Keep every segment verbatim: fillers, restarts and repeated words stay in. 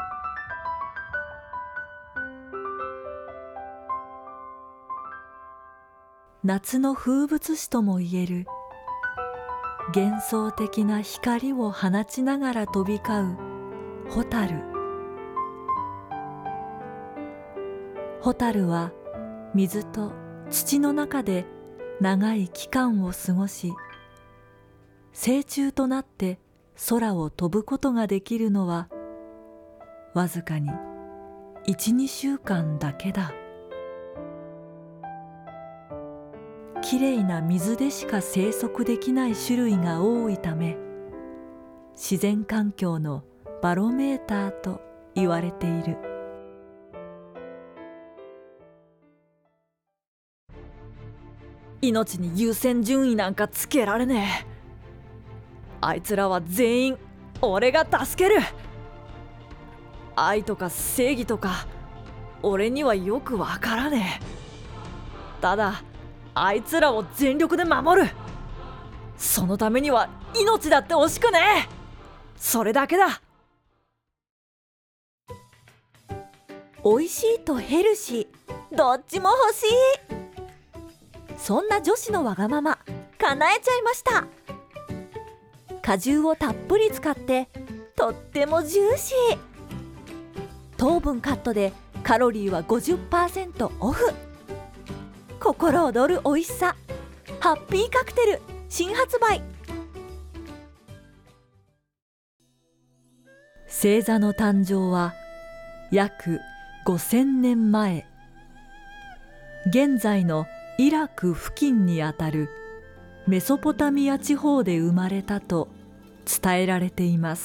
夏の風物詩ともいえる幻想的な光を放ちながら飛び交うホタル。ホタルは水と土の中で長い期間を過ごし、成虫となって空を飛ぶことができるのはわずかにいち、にしゅうかんだけだ。きれいな水でしか生息できない種類が多いため、自然環境のバロメーターと言われている。命に優先順位なんかつけられねえ。あいつらは全員俺が助ける。愛とか正義とか俺にはよくわからねえ。ただあいつらを全力で守る。そのためには命だって惜しくねえ。それだけだ。 おいしいとヘルシー、どっちも欲しい。そんな女子のわがまま叶えちゃいました。果汁をたっぷり使ってとってもジューシー。糖分カットでカロリーは ごじゅっパーセント オフ。心躍るおいしさ、ハッピーカクテル新発売。 星座の誕生は約ごせんねんまえ、現在のイラク付近にあたるメソポタミア地方で生まれたと伝えられています。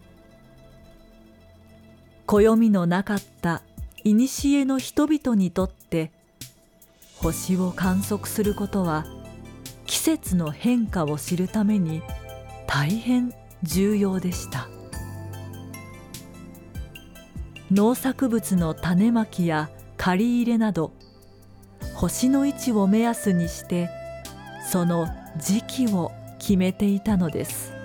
暦のなかった古の人々にとって星を観測することは季節の変化を知るために大変重要でした。農作物の種まきや刈り入れなど、星の位置を目安にしてその時期を決めていたのです。